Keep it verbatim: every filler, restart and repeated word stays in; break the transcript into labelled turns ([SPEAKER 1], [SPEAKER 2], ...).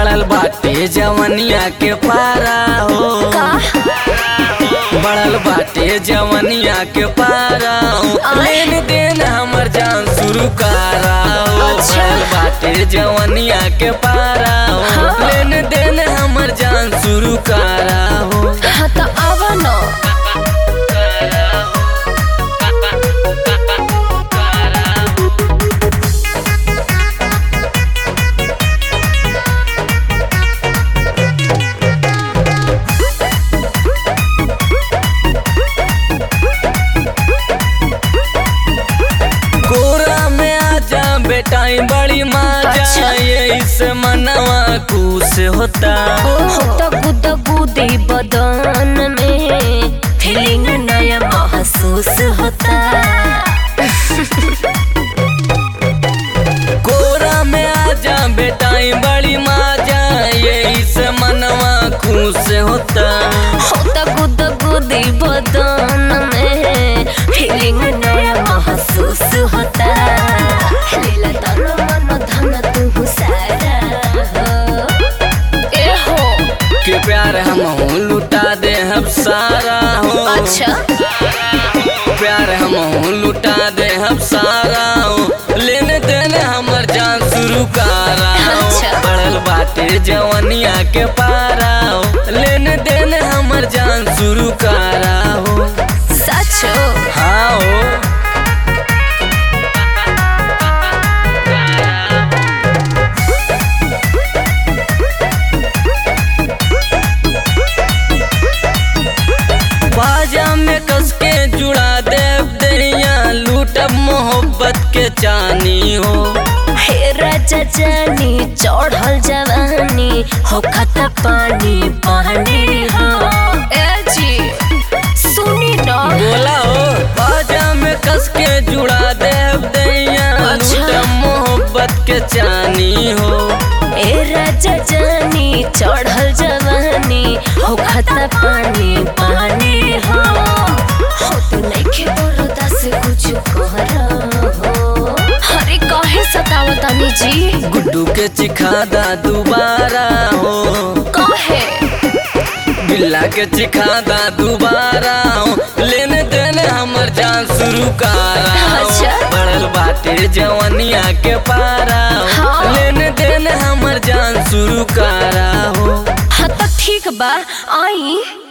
[SPEAKER 1] बढ़ल बाटे जवनिया के पारा हो बढ़ल बाटे जवनिया के पारा हो लेन देन हमर जान शुरू करा हो बढ़ल बाटे जवनिया के पारा हो लेन देन हमर जान शुरू करा हो।
[SPEAKER 2] हाँ तो आवा न बेटाई बड़ी मजा ये इस मनवा खुश होता दगू दगू दे बदन में फीलिंग नया महसूस होता
[SPEAKER 1] कोरा में आजा बेटाई बड़ी मजा ये इस मनवा खुश होता
[SPEAKER 2] दगू दगू दे बदन में फीलिंग नया महसूस होता
[SPEAKER 1] के प्यार हम लुटा दे हम सारा हो
[SPEAKER 2] अच्छा
[SPEAKER 1] प्यार हम लुटा दे हम सारा हो लेने देने हमर जान शुरू करा हो बढ़ल बाटे जवनिया के पारा हो लेने देने हमर जान शुरू करा हो।
[SPEAKER 2] सच
[SPEAKER 1] हाँ हो बाजा में कस के जुड़ा देव दरिया लूटब मोहब्बत के चानी हो
[SPEAKER 2] हे राजा जानी चढ़ल जवानी हो खता पानी पानी हो ए जी सुनी ना
[SPEAKER 1] बोला हो बाजा में कस के जुड़ा देव दरिया लूटब मोहब्बत के चानी हो
[SPEAKER 2] ए राजा जानी चढ़ल जवानी हो खता पानी पानी हो हो तो नइखे बरदा से कुछ कहरा हो अरे काहे सतावतानी जी
[SPEAKER 1] गुड्डू के चिखादा दोबारा हो
[SPEAKER 2] काहे
[SPEAKER 1] बिल्ला के चिखादा दोबारा हो लेने देने हमर जान शुरू करा हो बढ़ल बाटे जवनिया के पारा हो लेने देने हमर जान शुरू करा हो।
[SPEAKER 2] हाँ तो ठीक बा आई।